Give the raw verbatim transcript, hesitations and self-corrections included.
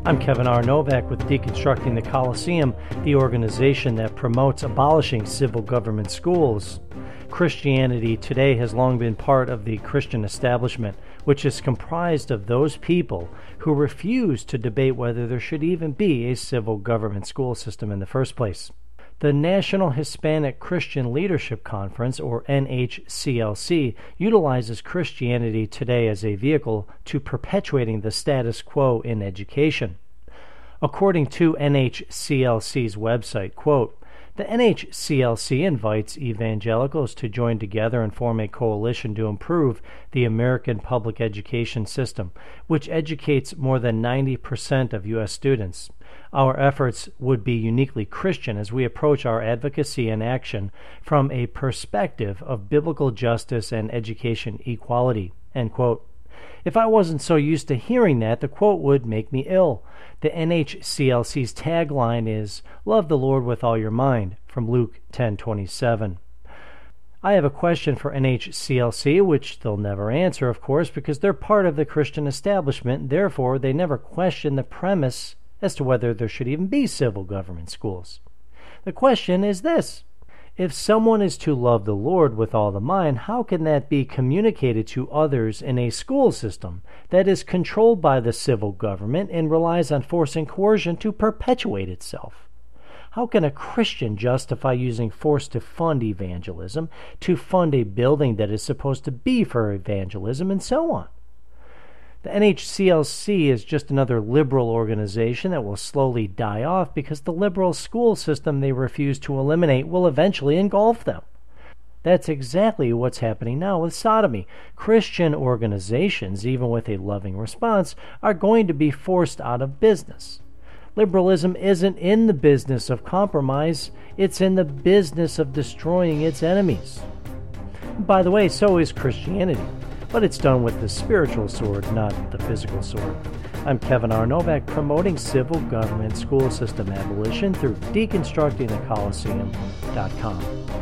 I'm Kevin R. Novak with Deconstructing the Coliseum, the organization that promotes abolishing civil government schools. Christianity today has long been part of the Christian establishment, which is comprised of those people who refuse to debate whether there should even be a civil government school system in the first place. The National Hispanic Christian Leadership Conference, or N H C L C, utilizes Christianity today as a vehicle to perpetuating the status quo in education. According to N H C L C's website, quote, the N H C L C invites evangelicals to join together and form a coalition to improve the American public education system, which educates more than ninety percent of U S students. Our efforts would be uniquely Christian as we approach our advocacy and action from a perspective of biblical justice and education equality, end quote. If I wasn't so used to hearing that, the quote would make me ill. The N H C L C's tagline is, "Love the Lord with all your mind," from Luke ten twenty-seven. I have a question for N H C L C, which they'll never answer, of course, because they're part of the Christian establishment. Therefore, they never question the premise as to whether there should even be civil government schools. The question is this: if someone is to love the Lord with all the mind, how can that be communicated to others in a school system that is controlled by the civil government and relies on force and coercion to perpetuate itself? How can a Christian justify using force to fund evangelism, to fund a building that is supposed to be for evangelism, and so on? The N H C L C is just another liberal organization that will slowly die off because the liberal school system they refuse to eliminate will eventually engulf them. That's exactly what's happening now with sodomy. Christian organizations, even with a loving response, are going to be forced out of business. Liberalism isn't in the business of compromise, it's in the business of destroying its enemies. By the way, so is Christianity. But it's done with the spiritual sword, not the physical sword. I'm Kevin R. Novak, promoting civil government school system abolition through deconstructing the coliseum dot com.